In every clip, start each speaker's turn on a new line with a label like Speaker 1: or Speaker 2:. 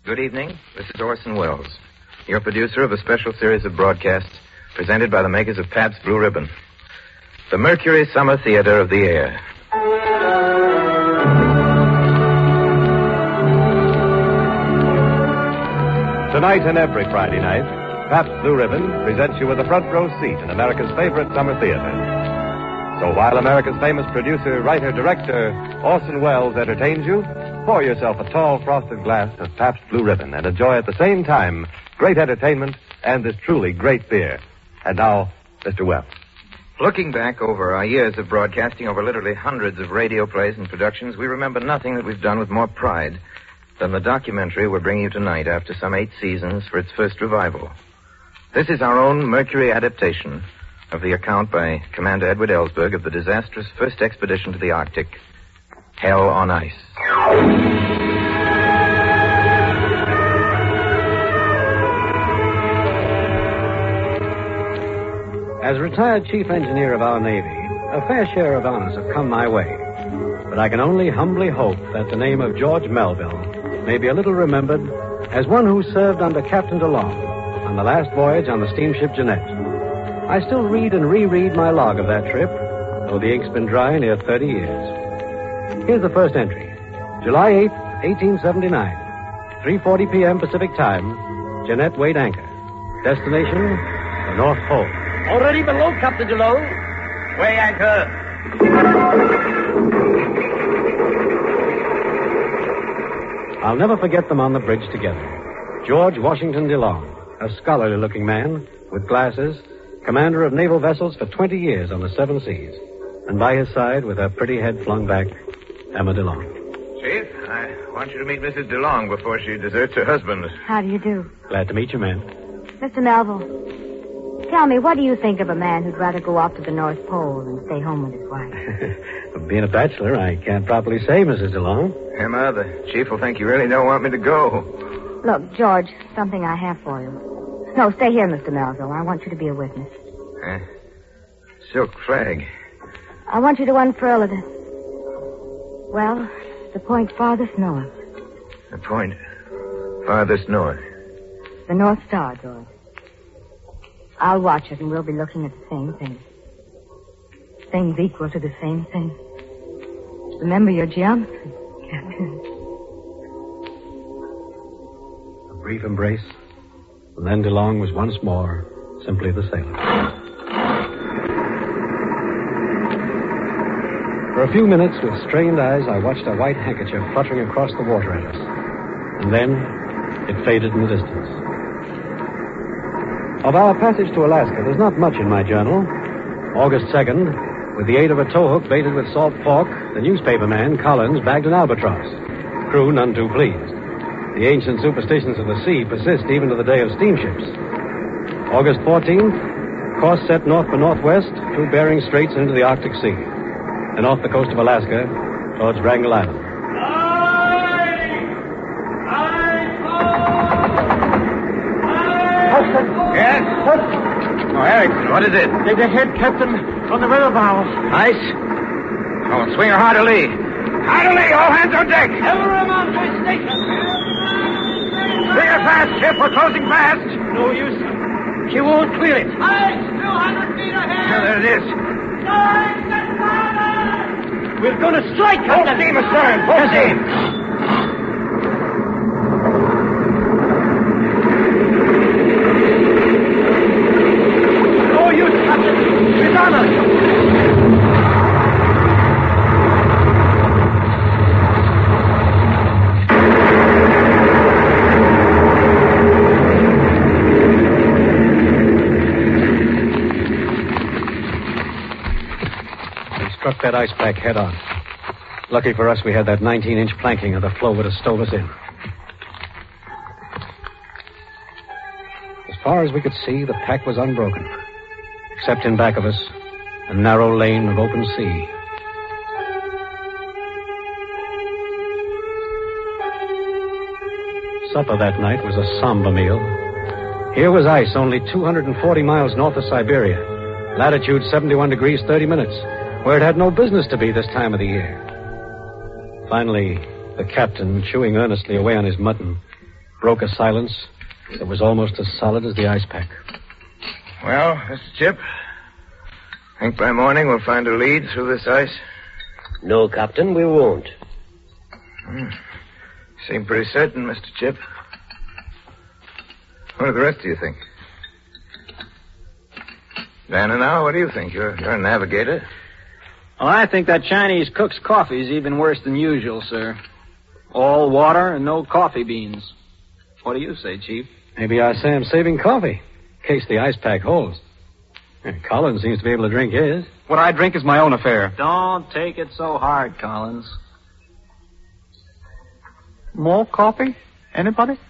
Speaker 1: Good evening. This is Orson Welles, your producer of a special series of broadcasts presented by the makers of Pabst Blue Ribbon. The Mercury Summer Theater of the Air.
Speaker 2: Tonight and every Friday night, Pabst Blue Ribbon presents you with a front row seat in America's favorite summer theater. So while America's famous producer, writer, director, Orson Welles entertains you, pour yourself a tall frosted glass of Pabst Blue Ribbon and enjoy at the same time great entertainment and this truly great beer. And now, Mr. Welles.
Speaker 1: Looking back over our years of broadcasting over literally hundreds of radio plays and productions, we remember nothing that we've done with more pride than the documentary we're bringing you tonight after some 8 seasons for its first revival. This is our own Mercury adaptation of the account by Commander Edward Ellsberg of the disastrous first expedition to the Arctic, Hell on Ice.
Speaker 3: As retired chief engineer of our Navy, a fair share of honors have come my way. But I can only humbly hope that the name of George Melville may be a little remembered as one who served under Captain DeLong on the last voyage on the steamship Jeanette. I still read and reread my log of that trip, though the ink's been dry near 30 years. Here's the first entry. July 8th, 1879. 3:40 p.m. Pacific Time. Jeanette weighed anchor. Destination, the North Pole.
Speaker 4: Already below, Captain DeLong. Weigh anchor.
Speaker 3: I'll never forget them on the bridge together. George Washington DeLong, a scholarly-looking man with glasses, commander of naval vessels for 20 years on the 7 seas. And by his side, with her pretty head flung back, Emma DeLong.
Speaker 1: Chief, I want you to meet Mrs. DeLong before she deserts her husband.
Speaker 5: How do you do?
Speaker 3: Glad to meet you, ma'am.
Speaker 5: Mr. Melville, tell me, what do you think of a man who'd rather go off to the North Pole than stay home with his wife?
Speaker 3: Being a bachelor, I can't properly say, Mrs. DeLong.
Speaker 1: Emma, the chief will think you really don't want me to go.
Speaker 5: Look, George, something I have for you. No, stay here, Mr. Melville. I want you to be a witness.
Speaker 1: Silk flag.
Speaker 5: I want you to unfurl it. Well, the point farthest north.
Speaker 1: The point farthest north.
Speaker 5: The North Star, George. I'll watch it, and we'll be looking at the same thing. Things equal to the same thing. Remember your geometry, Captain.
Speaker 3: A brief embrace, and then DeLong was once more simply the sailor. For a few minutes, with strained eyes, I watched a white handkerchief fluttering across the water at us. And then it faded in the distance. Of our passage to Alaska, there's not much in my journal. August 2nd, with the aid of a towhook baited with salt pork, the newspaper man, Collins, bagged an albatross. Crew none too pleased. The ancient superstitions of the sea persist even to the day of steamships. August 14th, course set north for northwest through Bering Straits into the Arctic Sea, and off the coast of Alaska towards Wrangel Island.
Speaker 1: Yes? Oh, Eric, what is it?
Speaker 4: They're ahead, Captain, on the river bow.
Speaker 1: Ice? Oh, swing her hard to lee. Hard to lee, all hands on deck.
Speaker 4: Everyone on my station.
Speaker 1: Swing her fast, ship, we're closing fast.
Speaker 4: No use. She won't clear it.
Speaker 6: Ice, 200 feet ahead.
Speaker 1: There it is.
Speaker 4: We're going to strike,
Speaker 1: Full
Speaker 4: Captain.
Speaker 1: steam astern, full steam.
Speaker 4: No use, Captain. She's on us.
Speaker 3: Struck that ice pack head on. Lucky for us, we had that 19-inch planking, or the floe would have stove us in. As far as we could see, the pack was unbroken. Except in back of us, a narrow lane of open sea. Supper that night was a somber meal. Here was ice only 240 miles north of Siberia. Latitude 71 degrees 30 minutes, where it had no business to be this time of the year. Finally, the captain, chewing earnestly away on his mutton, broke a silence that was almost as solid as the ice pack.
Speaker 1: Well, Mr. Chip, think by morning we'll find a lead through this ice?
Speaker 7: No, Captain, we won't.
Speaker 1: Seem pretty certain, Mr. Chip. What do the rest of you think? Vanna, now, what do you think? You're a navigator.
Speaker 4: Well, I think that Chinese cook's coffee is even worse than usual, sir. All water and no coffee beans. What do you say, Chief?
Speaker 3: Maybe I say I'm saving coffee, in case the ice pack holds. Collins seems to be able to drink his.
Speaker 8: What I drink is my own affair.
Speaker 4: Don't take it so hard, Collins.
Speaker 8: More coffee? Anybody?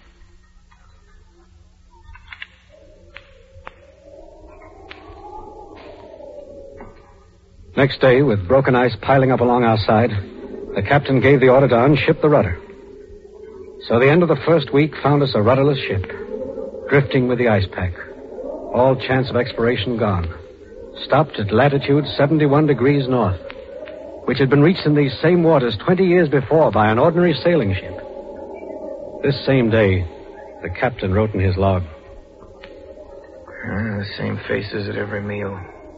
Speaker 3: Next day, with broken ice piling up along our side, the captain gave the order to unship the rudder. So the end of the first week found us a rudderless ship, drifting with the ice pack. All chance of exploration gone. Stopped at latitude 71 degrees north, which had been reached in these same waters 20 years before by an ordinary sailing ship. This same day, the captain wrote in his log.
Speaker 1: The same faces at every meal.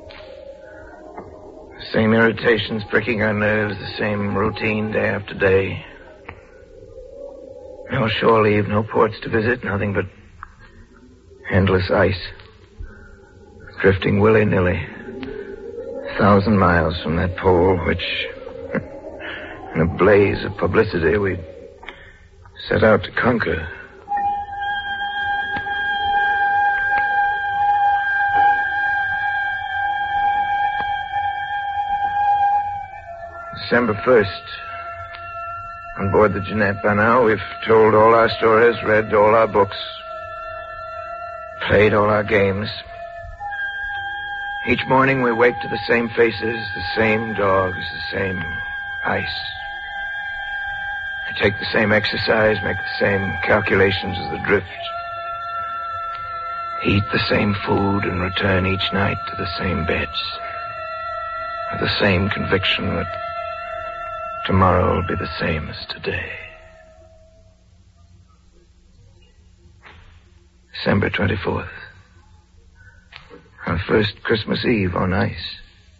Speaker 1: The same irritations pricking our nerves, the same routine day after day. No shore leave, no ports to visit, nothing but endless ice. Drifting willy-nilly. 1,000 miles from that pole, which, in a blaze of publicity, we set out to conquer. December 1st. On board the Jeanette by now, we've told all our stories, read all our books, played all our games. Each morning we wake to the same faces, the same dogs, the same ice. We take the same exercise, make the same calculations as the drift. Eat the same food and return each night to the same beds. With the same conviction that tomorrow will be the same as today. December 24th. Our first Christmas Eve on ice.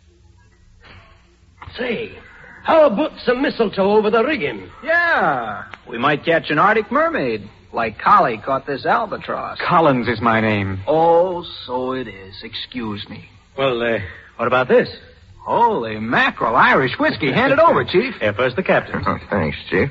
Speaker 7: Say, how about some mistletoe over the rigging?
Speaker 4: Yeah, we might catch an Arctic mermaid, like Collie caught this albatross.
Speaker 8: Collins is my name.
Speaker 4: Oh, so it is. Excuse me.
Speaker 3: Well, what about this?
Speaker 4: Holy mackerel, Irish whiskey. Hand it over, Chief.
Speaker 3: Here, first the captain.
Speaker 1: Oh, thanks, Chief.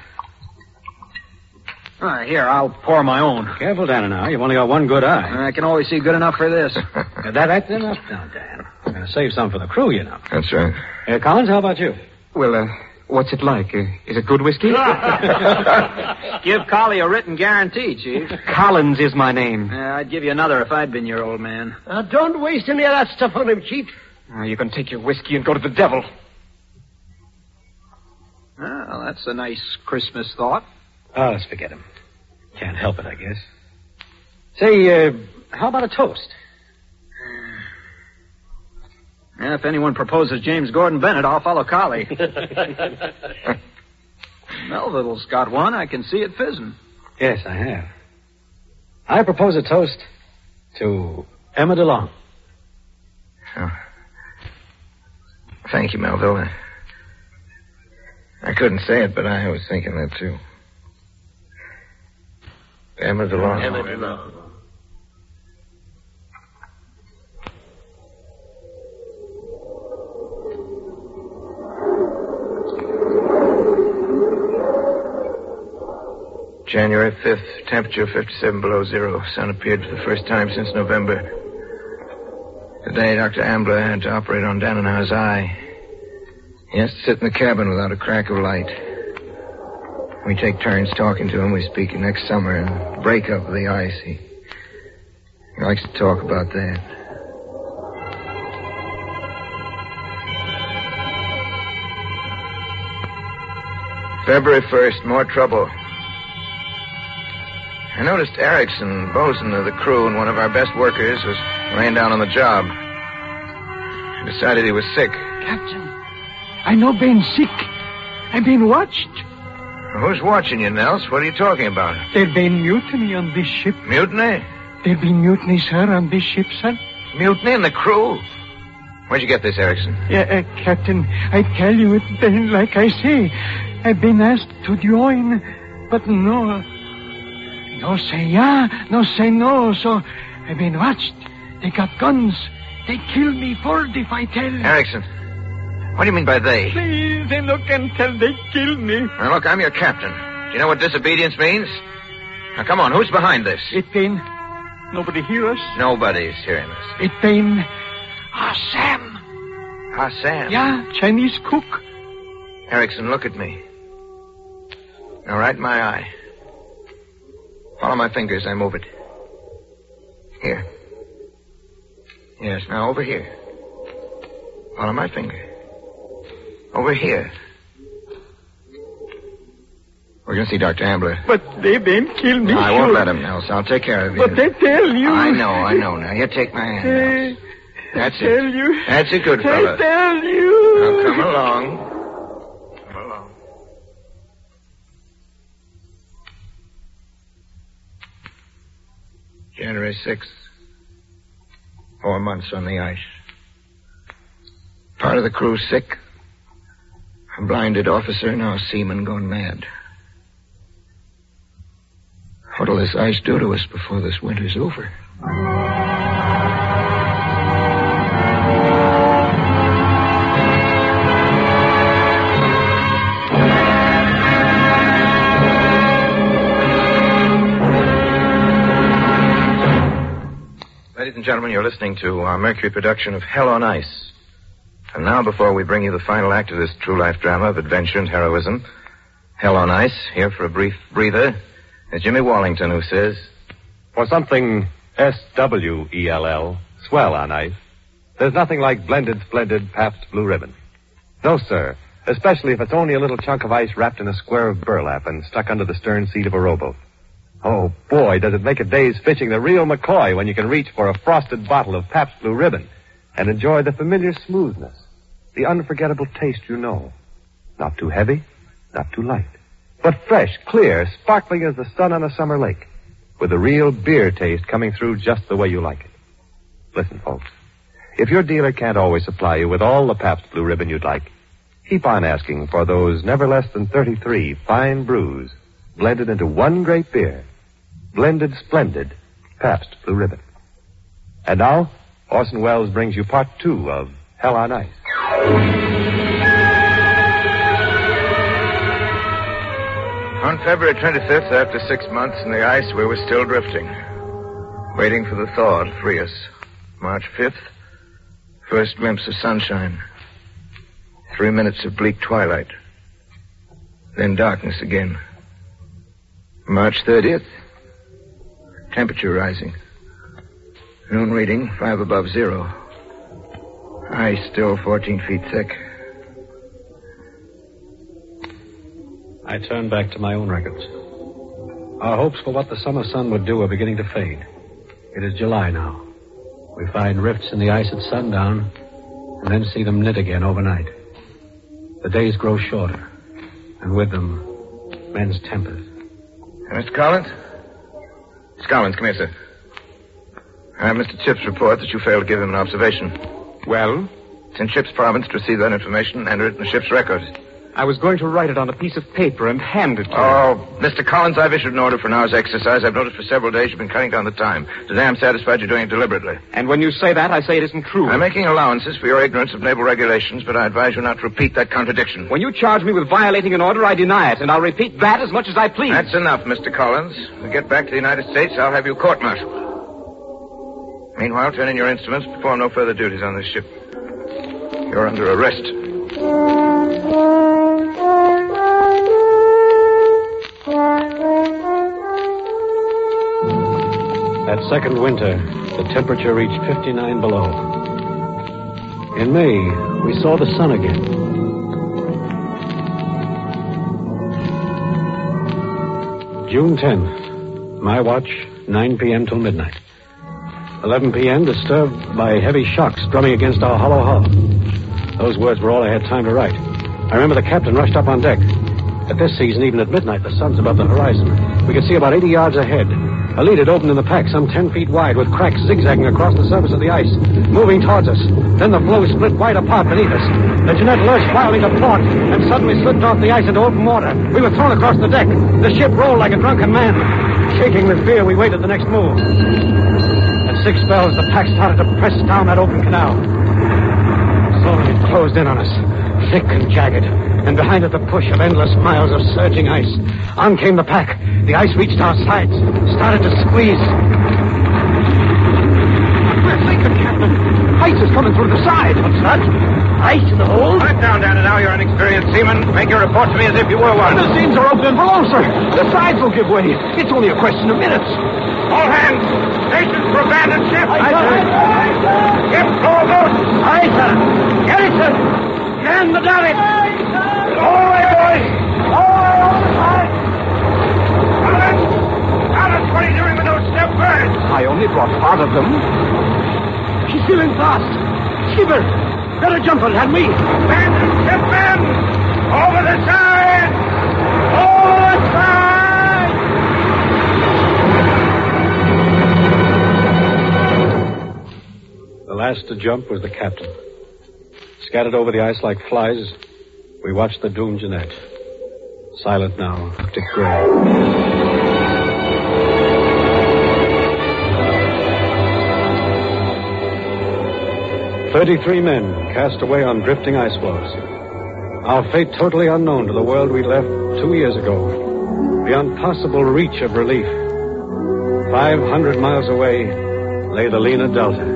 Speaker 4: Here, I'll pour my own.
Speaker 3: Careful, Dan, now. You've only got one good eye.
Speaker 4: I can always see good enough for this.
Speaker 3: That's enough now, Dan. I'm going to save some for the crew, you know.
Speaker 1: That's right.
Speaker 3: Collins, how about you?
Speaker 8: Well, what's it like? Is it good whiskey?
Speaker 4: Give Collie a written guarantee, Chief.
Speaker 8: Collins is my name.
Speaker 4: I'd give you another if I'd been your old man.
Speaker 7: Don't waste any of that stuff on him, Chief.
Speaker 8: You can take your whiskey and go to the devil.
Speaker 4: Well, that's a nice Christmas thought.
Speaker 3: Oh, let's forget him. Can't help it, I guess. Say, how about a toast?
Speaker 4: If anyone proposes James Gordon Bennett, I'll follow Collie. Melville's got one. I can see it fizzing.
Speaker 3: Yes, I have. I propose a toast to Emma DeLong.
Speaker 1: Oh. Thank you, Melville. I couldn't say it, but I was thinking that, too. Emma DeLong.
Speaker 7: Emma DeLong.
Speaker 1: January 5th, temperature 57 below zero. Sun appeared for the first time since November. Today, Dr. Ambler had to operate on Dannenau's eye. He has to sit in the cabin without a crack of light. We take turns talking to him. We speak next summer and break up of the ice. He likes to talk about that. February 1st, more trouble. I noticed Erickson, bosun of the crew and one of our best workers, was laying down on the job. I decided he was sick.
Speaker 6: Captain, I know been sick. I've been watched.
Speaker 1: Who's watching you, Nels? What are you talking about?
Speaker 9: There'd been mutiny on this ship.
Speaker 1: Mutiny?
Speaker 9: There'd been mutiny, sir, on this ship, sir.
Speaker 1: Mutiny in the crew? Where'd you get this, Erickson?
Speaker 9: Yeah, Captain, I tell you, it's been like I say. I've been asked to join, but no. No say yeah, no say no, so I've been watched. They got guns. They kill me first if I tell.
Speaker 1: Erickson, what do you mean by they?
Speaker 9: Please, they no can tell they kill me.
Speaker 1: Now, look, I'm your captain. Do you know what disobedience means? Now, come on, who's behind this?
Speaker 9: It been... Nobody hear us?
Speaker 1: Nobody's hearing us.
Speaker 9: It been... Sam.
Speaker 1: Sam?
Speaker 9: Yeah, Chinese cook.
Speaker 1: Erickson, look at me. Now, right in my eye. Follow my fingers, I move it. Here. Yes, now over here. Follow my finger. Over here. We're going to see Dr. Ambler.
Speaker 9: But they been kill me.
Speaker 1: No, I won't let him, Nels. I'll take care of you.
Speaker 9: But they tell you.
Speaker 1: I know. Now, you take my hand, Nels. That's it.
Speaker 9: Tell you.
Speaker 1: That's a good fella.
Speaker 9: I tell you.
Speaker 1: Now, come along. Come along. January 6th. 4 months on the ice. Part of the crew sick. A blinded officer, now a seaman gone mad. What'll this ice do to us before this winter's over? Ladies and gentlemen, you're listening to our Mercury production of Hell on Ice. And now, before we bring you the final act of this true life drama of adventure and heroism, Hell on Ice, here for a brief breather, is Jimmy Wallington, who says,
Speaker 2: For something S-W-E-L-L, swell on ice, there's nothing like blended, splendid Pabst Blue Ribbon. No, sir, especially if it's only a little chunk of ice wrapped in a square of burlap and stuck under the stern seat of a rowboat. Oh, boy, does it make a day's fishing the real McCoy when you can reach for a frosted bottle of Pabst Blue Ribbon and enjoy the familiar smoothness, the unforgettable taste you know. Not too heavy, not too light, but fresh, clear, sparkling as the sun on a summer lake, with a real beer taste coming through just the way you like it. Listen, folks, if your dealer can't always supply you with all the Pabst Blue Ribbon you'd like, keep on asking for those never less than 33 fine brews blended into one great beer. Blended, splendid Pabst Blue Ribbon. And now, Orson Welles brings you part 2 of Hell on Ice.
Speaker 1: On February 25th, after 6 months in the ice, we were still drifting, waiting for the thaw to free us. March 5th, first glimpse of sunshine. 3 minutes of bleak twilight. Then darkness again. March 30th, temperature rising. Noon reading, 5 above zero. Ice still 14 feet thick.
Speaker 3: I turned back to my own records. Our hopes for what the summer sun would do are beginning to fade. It is July now. We find rifts in the ice at sundown and then see them knit again overnight. The days grow shorter, and with them, men's tempers.
Speaker 1: Mr. Collins? Mr. Collins, come here, sir. I have Mr. Chipp's report that you failed to give him an observation.
Speaker 8: Well?
Speaker 1: It's in Chipp's province to receive that information and enter it in the ship's record.
Speaker 8: I was going to write it on a piece of paper and hand it to him.
Speaker 1: Oh, Mr. Collins, I've issued an order for an hour's exercise. I've noticed for several days you've been cutting down the time. Today I'm satisfied you're doing it deliberately.
Speaker 8: And when you say that, I say it isn't true.
Speaker 1: I'm making allowances for your ignorance of naval regulations, but I advise you not to repeat that contradiction.
Speaker 8: When you charge me with violating an order, I deny it, and I'll repeat that as much as I please.
Speaker 1: That's enough, Mr. Collins. When we get back to the United States, I'll have you court-martialed. Meanwhile, turn in your instruments, perform no further duties on this ship. You're under arrest.
Speaker 3: That second winter, the temperature reached 59 below. In May, we saw the sun again. June 10th, my watch, 9 p.m. till midnight. 11 p.m. disturbed by heavy shocks drumming against our hollow hull. Those words were all I had time to write. I remember the captain rushed up on deck. At this season, even at midnight, the sun's above the horizon. We could see about 80 yards ahead. A lead had opened in the pack some 10 feet wide with cracks zigzagging across the surface of the ice, moving towards us. Then the floe split wide apart beneath us. The Jeanette lurched wildly to port and suddenly slipped off the ice into open water. We were thrown across the deck. The ship rolled like a drunken man. Shaking with fear, we waited the next move. At 6 bells, the pack started to press down that open canal. Slowly it closed in on us, thick and jagged. And behind it, the push of endless miles of surging ice. On came the pack. The ice reached our sides, started to squeeze.
Speaker 9: We're sinking, Captain. Ice is coming through the side. What's that? Ice in the hold?
Speaker 1: Put it down, Dan, and now you're an experienced seaman. Make your report to me as if you were one.
Speaker 9: The seams are open and below, sir. The sides will give way. It's only a question of minutes.
Speaker 1: All hands, stations for abandoned ship.
Speaker 9: Aye, sir.
Speaker 1: Ship, blow a boat.
Speaker 9: Aye, sir. Get it, sir. Man the davit.
Speaker 1: All the way, boys. All the way over the side. Alan, what are you doing with those step birds?
Speaker 9: I only brought part of them. She's feeling fast. Skipper, better jump on and me.
Speaker 1: Abandoned ship, men. Over the side. Over the side.
Speaker 3: The last to jump was the captain. Scattered over the ice like flies, we watched the doomed Jeanette. Silent now, Dick Gray. 33 men cast away on drifting ice floes. Our fate totally unknown to the world we left 2 years ago. Beyond possible reach of relief. 500 miles away lay the Lena Delta.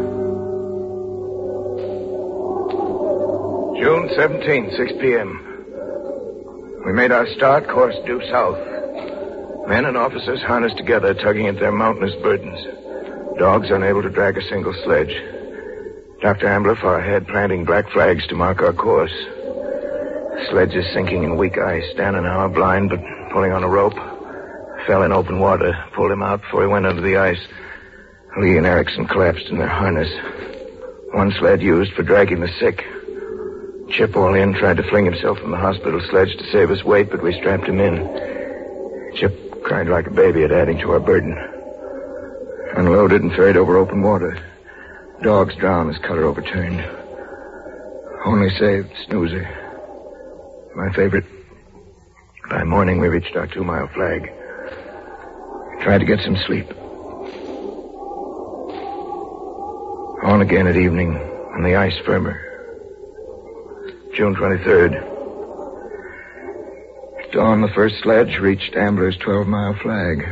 Speaker 10: June 17th, 6 p.m. We made our start, course due south. Men and officers harnessed together, tugging at their mountainous burdens. Dogs unable to drag a single sledge. Dr. Ambler far ahead, planting black flags to mark our course. Sledges sinking in weak ice. Dan and I, blind but pulling on a rope, fell in open water, pulled him out before he went under the ice. Lee and Erickson collapsed in their harness. One sled used for dragging the sick. Chip, all in, tried to fling himself from the hospital sledge to save us weight, but we strapped him in. Chip cried like a baby at adding to our burden. Unloaded and ferried over open water. Dogs drowned as cutter overturned. Only saved Snoozer. My favorite. By morning, we reached our 2-mile flag. Tried to get some sleep. On again at evening, on the ice firmer. June 23rd. At dawn, the first sledge reached Ambler's 12-mile flag.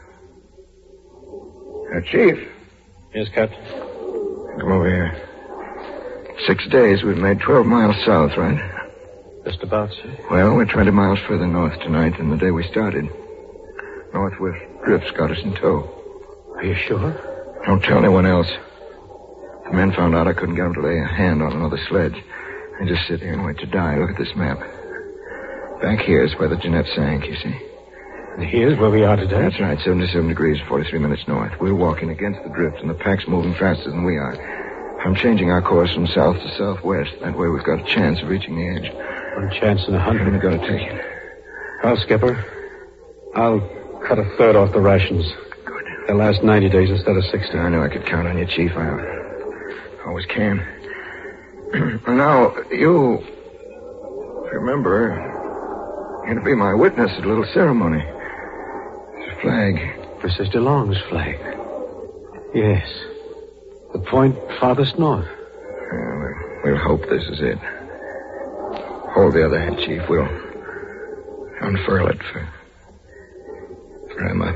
Speaker 10: Chief.
Speaker 3: Yes, Captain?
Speaker 10: Come over here. 6 days, we've made 12 miles south, right?
Speaker 3: Just about, sir.
Speaker 10: Well, we're 20 miles further north tonight than the day we started. North with drifts got us in tow.
Speaker 3: Are you sure?
Speaker 10: Don't tell anyone else. The men found out I couldn't get them to lay a hand on another sledge. I just sit here and wait to die. Look at this map. Back here is where the Jeanette sank, you see.
Speaker 3: And here's where we are today?
Speaker 10: That's right, 77 degrees, 43 minutes north. We're walking against the drift, and the pack's moving faster than we are. I'm changing our course from south to southwest. That way we've got a chance of reaching the edge.
Speaker 3: 1 chance in 100.
Speaker 10: We're going to take it.
Speaker 3: Well, Skipper, I'll cut 1/3 off the rations.
Speaker 10: Good.
Speaker 3: They'll last 90 days instead of 60.
Speaker 10: I knew I could count on you, Chief. I always can. Now, you remember, you're going to be my witness at a little ceremony. There's a flag.
Speaker 3: Mrs. DeLong's flag. Yes. The point farthest north.
Speaker 10: Well, we'll hope this is it. Hold the other hand, Chief. We'll unfurl it for Emma.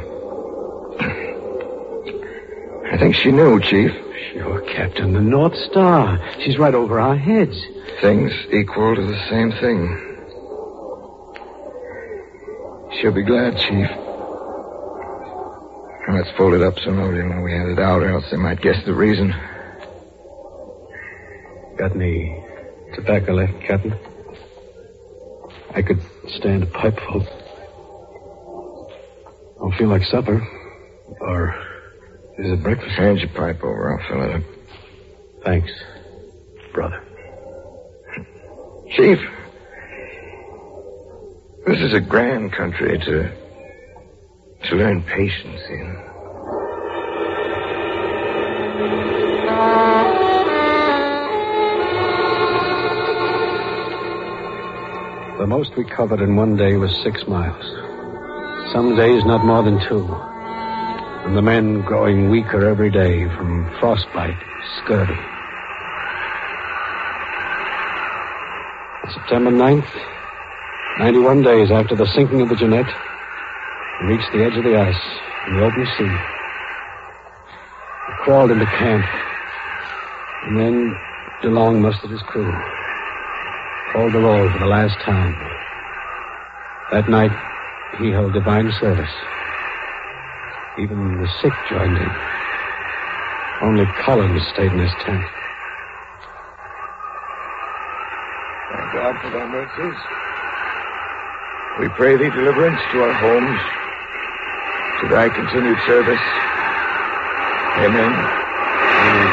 Speaker 10: I think she knew, Chief.
Speaker 3: Sure, Captain. The North Star. She's right over our heads.
Speaker 10: Things equal to the same thing. She'll be glad, Chief. Now, let's fold it up so nobody will know we had it out, or else they might guess the reason.
Speaker 3: Got any tobacco left, Captain? I could stand a pipeful. Don't feel like supper. Or is it breakfast?
Speaker 10: Hand your pipe over. I'll fill it up.
Speaker 3: Thanks, brother.
Speaker 10: Chief, This is a grand country to learn patience in.
Speaker 3: The most we covered in one day was 6 miles. Some days not more than 2. And the men growing weaker every day from frostbite, scurvy. On September 9th, 91 days after the sinking of the Jeanette, we reached the edge of the ice in the open sea. We crawled into camp. And then DeLong mustered his crew. Called the roll for the last time. That night, he held divine service. Even the sick joined in. Only Collins stayed in his tent.
Speaker 10: Thank God for thy mercies. We pray thee deliverance to our homes, to thy continued service. Amen. Amen.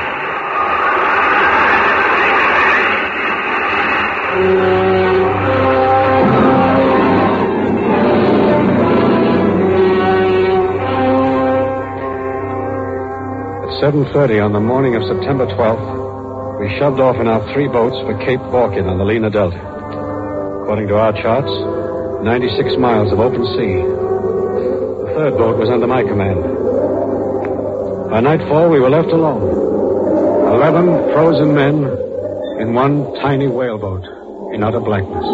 Speaker 3: At 7:30 on the morning of September 12th, we shoved off in our 3 boats for Cape Borkin on the Lena Delta. According to our charts, 96 miles of open sea. The 3rd boat was under my command. By nightfall, we were left alone. 11 frozen men in one tiny whaleboat in utter blackness.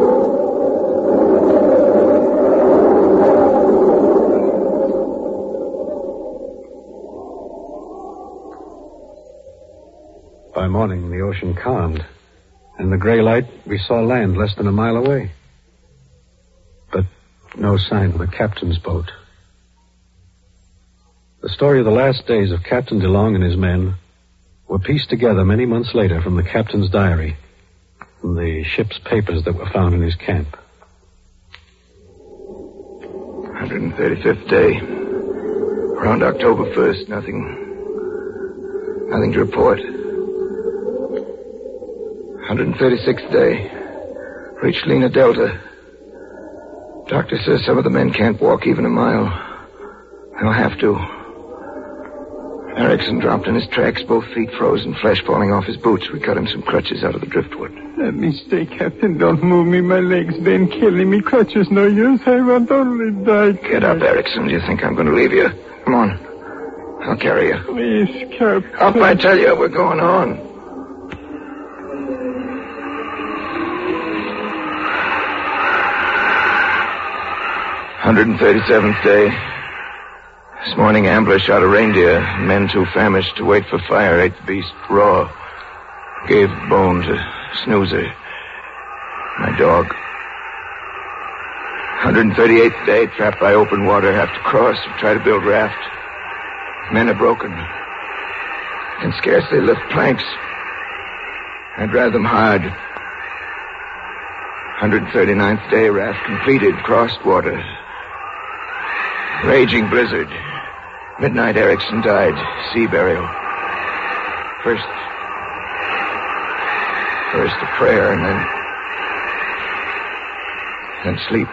Speaker 3: By morning, the ocean calmed. In the gray light, we saw land less than a mile away. But no sign of the captain's boat. The story of the last days of Captain DeLong and his men were pieced together many months later from the captain's diary, from the ship's papers that were found in his camp.
Speaker 10: 135th day. Around October 1st, nothing to report. 136th day. Reached Lena Delta. Doctor says some of the men can't walk even a mile. They'll have to. Erickson dropped in his tracks, both feet frozen, flesh falling off his boots. We cut him some crutches out of the driftwood.
Speaker 9: Let me stay, Captain. Don't move me. My legs been killing me. Crutches no use. I want only die.
Speaker 10: Get up, Erickson. Do you think I'm going to leave you? Come on. I'll carry you.
Speaker 9: Please, Captain.
Speaker 10: Up, I tell you. We're going on. "137th day. This morning, Ambler shot a reindeer. Men too famished to wait for fire ate the beast raw. Gave bone to Snoozer, my dog. 138th day, trapped by open water, have to cross and try to build raft. Men are broken. Can scarcely lift planks. I'd drive them hard. 139th day, raft completed, crossed water. Raging blizzard. Midnight, Erickson died. Sea burial. First a prayer and then sleep.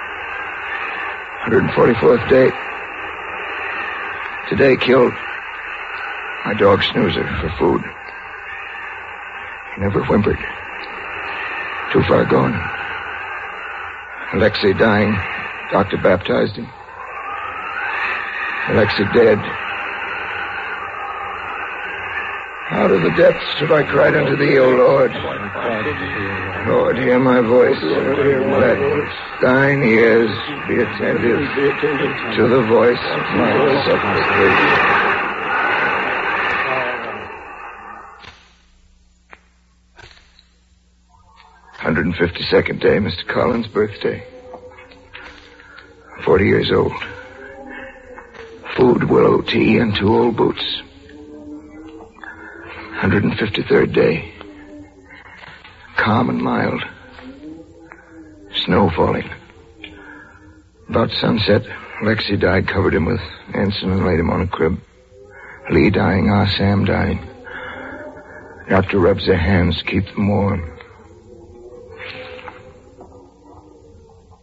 Speaker 10: 144th day. Today killed my dog Snoozer for food. He never whimpered. Too far gone. Alexei dying. Doctor baptized him. Alexei dead. Out of the depths have I cried unto thee, O Lord. Lord, hear my voice. Let thine ears be attentive to the voice of my supplication. "152nd day, Mr. Collins' birthday. 40 years old. Food, willow tea, and 2 old boots. 153rd day. Calm and mild. Snow falling. About sunset, Alexei died, covered him with ensign and laid him on a crib. Lee dying, Sam dying. Doctor rubs their hands to keep them warm.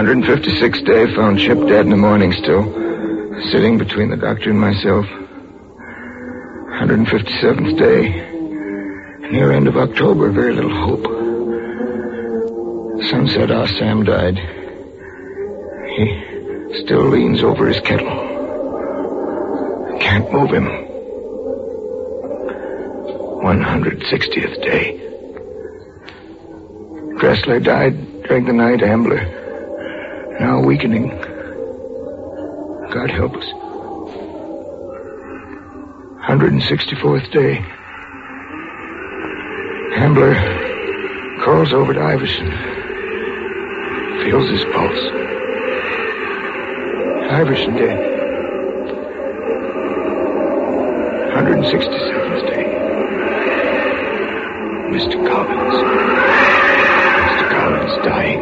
Speaker 10: 156th day, found Chip dead in the morning still. Sitting between the doctor and myself. 157th day. Near end of October, very little hope. The sun said our Sam died. He still leans over his kettle. Can't move him. 160th day. Dressler died during the night, Ambler. Now weakening. God help us. 164th day. Ambler crawls over to Iverson. Feels his pulse. Iverson dead. 167th day. Mr. Collins. Mr. Collins dying.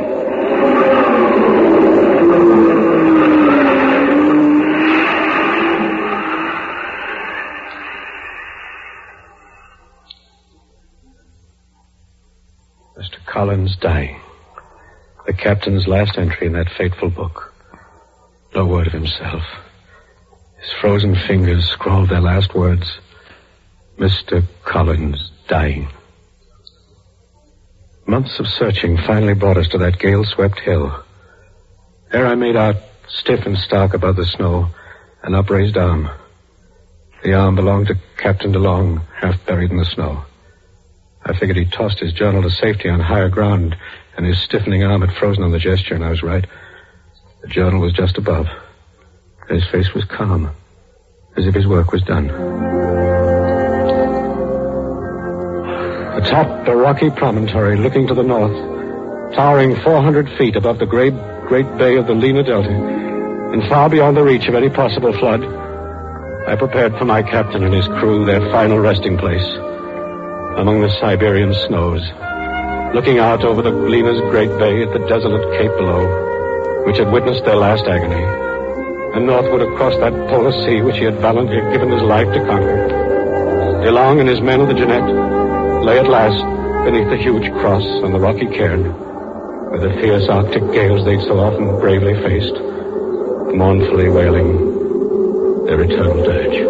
Speaker 3: Mr. Collins dying. The captain's last entry in that fateful book. No word of himself. His frozen fingers scrawled their last words. Mr. Collins dying. Months of searching finally brought us to that gale-swept hill. There I made out, stiff and stark above the snow, an upraised arm. The arm belonged to Captain DeLong, half buried in the snow. I figured he'd tossed his journal to safety on higher ground, and his stiffening arm had frozen on the gesture, and I was right. The journal was just above. His face was calm, as if his work was done. Atop a rocky promontory looking to the north, towering 400 feet above the great bay of the Lena Delta, and far beyond the reach of any possible flood, I prepared for my captain and his crew their final resting place among the Siberian snows, looking out over the Lena's great bay at the desolate cape below, which had witnessed their last agony, and northward across that polar sea which he had valiantly given his life to conquer. DeLong and his men of the Jeanette lay at last beneath the huge cross on the rocky cairn, where the fierce Arctic gales they'd so often bravely faced, mournfully wailing their eternal dirge.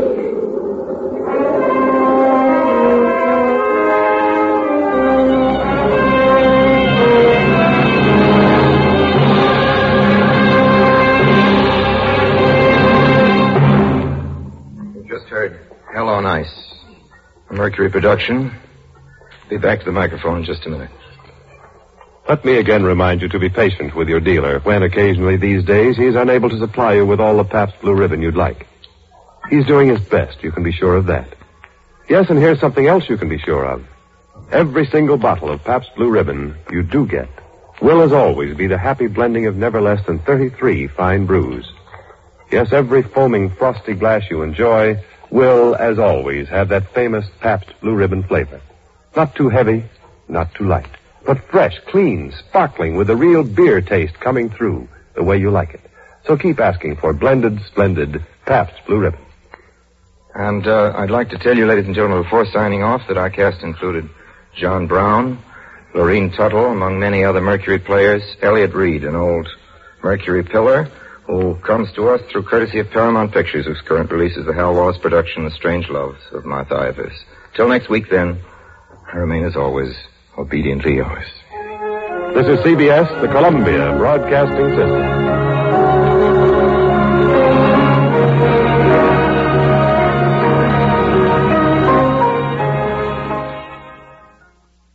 Speaker 1: Hell on Ice, a Mercury production. Be back to the microphone in just a minute.
Speaker 2: Let me again remind you to be patient with your dealer when occasionally these days he is unable to supply you with all the Pabst Blue Ribbon you'd like. He's doing his best, you can be sure of that. Yes, and here's something else you can be sure of. Every single bottle of Pabst Blue Ribbon you do get will, as always, be the happy blending of never less than 33 fine brews. Yes, every foaming, frosty glass you enjoy will, as always, have that famous Pabst Blue Ribbon flavor. Not too heavy, not too light, but fresh, clean, sparkling, with a real beer taste coming through the way you like it. So keep asking for blended, splendid Pabst Blue Ribbon.
Speaker 1: And I'd like to tell you, ladies and gentlemen, before signing off, that our cast included John Brown, Lorene Tuttle, among many other Mercury players, Elliott Reed, an old Mercury pillar, who comes to us through courtesy of Paramount Pictures, whose current release is the Hal Wallis production, The Strange Loves of Martha Ivers. Till next week, then, I remain, as always, obediently yours.
Speaker 2: This is CBS, the Columbia Broadcasting System.